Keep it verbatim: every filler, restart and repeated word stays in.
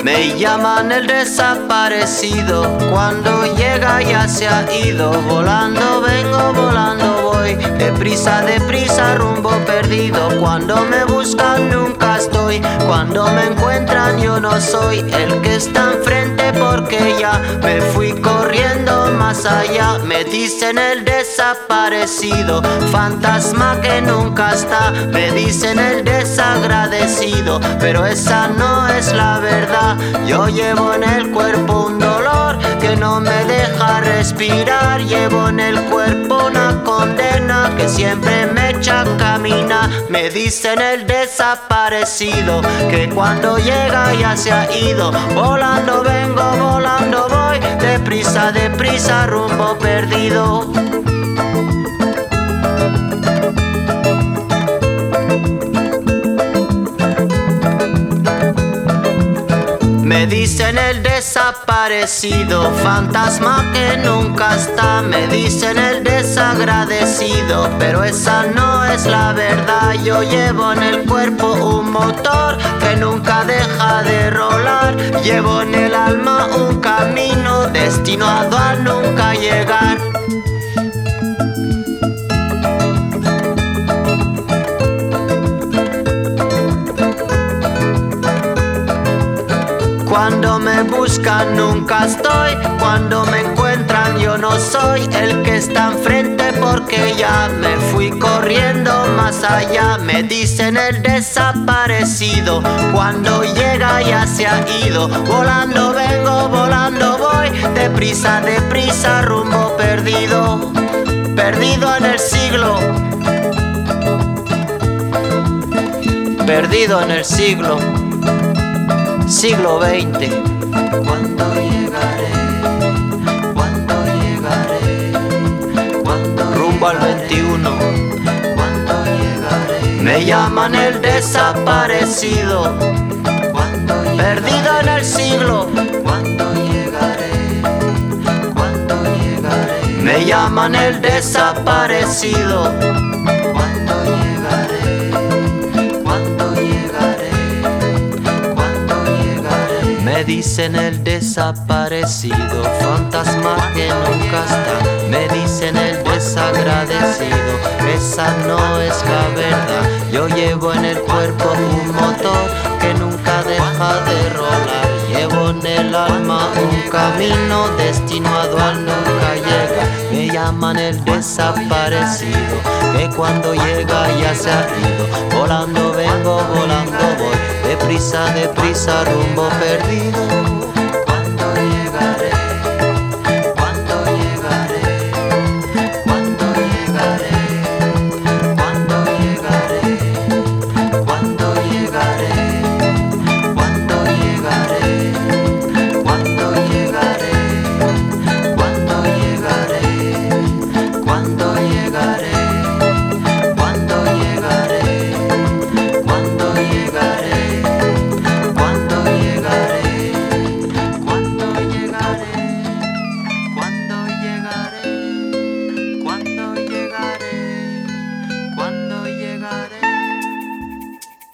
Me llaman el desaparecido, cuando llega ya se ha ido. Volando vengo, volando voy, deprisa, deprisa, rumbo perdido. Cuando me buscan nunca estoy, cuando me encuentran yo no soy el que está enfrente, porque ya me fui corriendo más allá. Me dicen el desaparecido, fantasma que nunca está. Me dicen el desagradecido, pero esa no es la verdad. Yo llevo en el cuerpo un dolor que no me deja respirar. Llevo en el cuerpo una condena que siempre me echa a caminar. Me dicen el desaparecido, que cuando llega ya se ha ido. Volando vengo, volando voy, deprisa, deprisa, rumbo perdido. Me dicen el desaparecido, fantasma que nunca está. Me dicen el desagradecido, pero esa no es la verdad. Yo llevo en el cuerpo un motor que nunca deja de rolar. Llevo en el alma un camino destinado a nunca llegar. Cuando me buscan nunca estoy, cuando me encuentran yo no soy el que está enfrente, porque ya me fui corriendo más allá. Me dicen el desaparecido, cuando llega ya se ha ido. Volando vengo, volando voy, deprisa, deprisa, rumbo perdido. Perdido en el siglo, perdido en el siglo siglo veinte. Cuando llegaré, cuando llegaré, cuando rumbo al veintiuno. Cuando llegaré, me llaman el desaparecido, cuando perdido en el siglo. Cuando llegaré, cuando llegaré, me llaman el desaparecido. Cuando llegaré, cuando llegaré, cuando llegaré. Me dicen el desaparecido, fantasma que nunca está. Me dicen el desagradecido, esa no es la verdad. Yo llevo en el cuerpo un motor que nunca deja de rolar. Llevo en el alma un camino destinado al nunca llega. Me llaman el desaparecido, que cuando llega ya se ha ido. Volando vengo, volando voy, deprisa, deprisa, rumbo perdido.